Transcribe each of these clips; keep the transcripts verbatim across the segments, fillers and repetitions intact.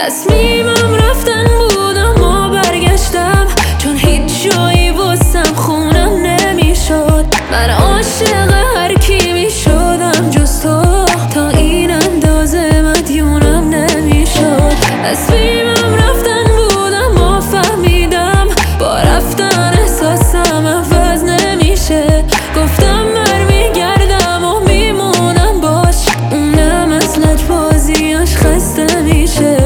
تصمیمم رفتن بود اما برگشتم، چون هیچ جایی واسم خونم نمیشد. من عاشق هر کی میشدم جز تو، تا این اندازه مدیونم نمیشد. تصمیمم رفتن بود اما فهمیدم با رفتن احساسم عوض نمیشه. گفتم برمیگردم و میمونم باش، اونم از لجبازیاش خسته میشه.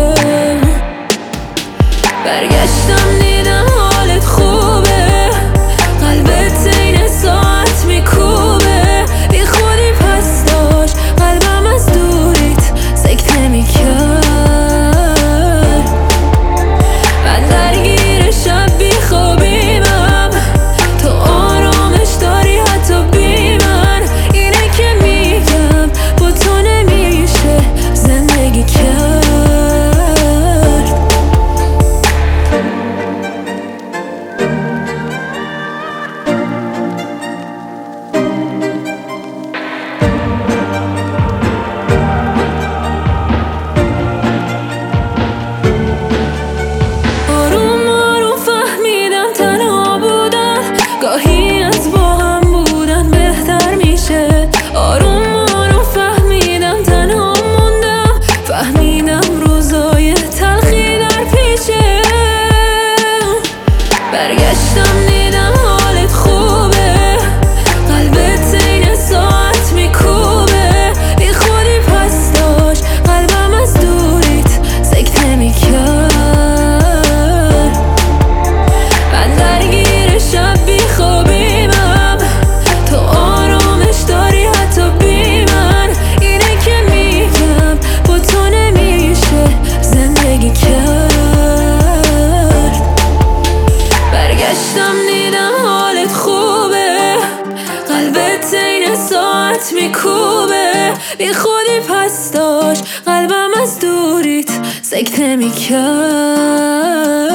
برگشتم دیدم حالت خوبه، قلبت این ساعت میکوبه. بی خودی پس داشت قلبم از دوریت سکته میکرد. من درگیر شب بی خوابیمم، تو آرامش داری حتی بی من. اینه که میگم با تو نمیشه زندگی کرد. گاهی از با هم بودن بهتر میشه. آروم آروم فهمیدم تنها موندم، فهمیدم روزای تلخی در پیشه. برگشتم دیدم حالت خوبه، قلبت این ساعت میکوبه. بی خودی پس داشت قلبم از دوریت سکته میکرد. من درگیر شب بی خوابیمم، تو آرامش داری حتی بی من. اینه که میگم با تو نمیشه زندگی کرد. برگشتم دیدم حالت خوبه، قلبت این ساعت میکوبه. بی خودی پس داشت قلبم از دوریت سکته میکرد.